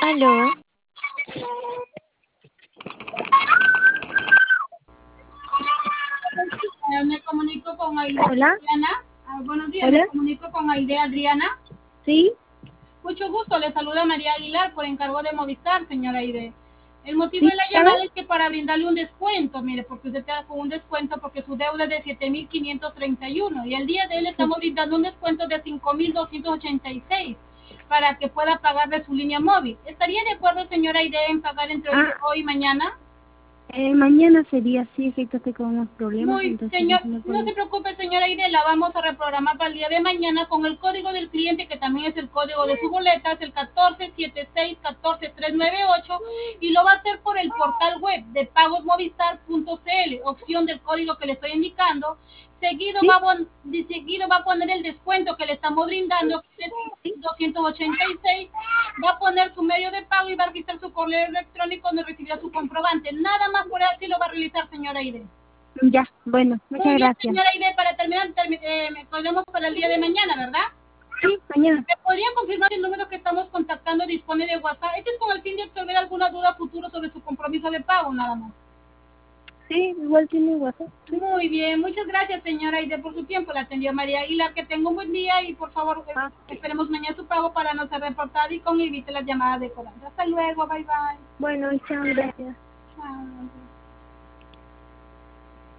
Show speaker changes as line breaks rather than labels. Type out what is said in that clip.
Aló.
Me comunico con Aide
Hola.
Adriana. Buenos días,
Hola.
me comunico con Aide Adriana.
Sí.
Mucho gusto, le saluda María Aguilar por encargo de Movistar, señora Aide. El motivo
Sí,
de la
¿sabes?
llamada es que para brindarle un descuento, mire, porque usted está con un descuento porque su deuda es de 7.531 y el día de hoy le estamos brindando un descuento de 5.286 para que pueda pagar de su línea móvil. ¿Estaría de acuerdo, señora Aide, en pagar entre hoy y mañana?
Mañana sería así, es que estoy con unos problemas,
Muy,
entonces no
señor,
se me
no
puede.
se preocupe, señora Aide, la vamos a reprogramar para el día de mañana con el código del cliente, que también es el código de su boleta, es el 1476-14398, y lo va a hacer por el portal web de pagosmovistar.cl, opción del código que le estoy indicando. Seguido
¿Sí?
seguido va a poner el descuento que le estamos brindando, que es
¿Sí?
286, va a poner su medio de pago y va a registrar su correo electrónico donde recibirá su comprobante. Nada más por así lo va a realizar, señora Aide.
Ya, bueno, muchas
Muy bien,
gracias.
señora Aide, para terminar, me colgamos para el día de mañana, ¿verdad?
Sí, mañana.
¿Me podrían confirmar si el número que estamos contactando dispone de WhatsApp? Este es con el fin de absorber alguna duda futuro sobre su compromiso de pago, nada más.
Sí, igual tiene WhatsApp. Sí.
Muy bien, muchas gracias, señora Aide, por su tiempo. La atendió María Aguilar. Que tenga un buen día y, por favor,
Ah,
esperemos mañana su pago para no ser reportado y con evite las llamadas de cobranza. Hasta luego, bye bye.
bueno, chao, gracias.
Chao.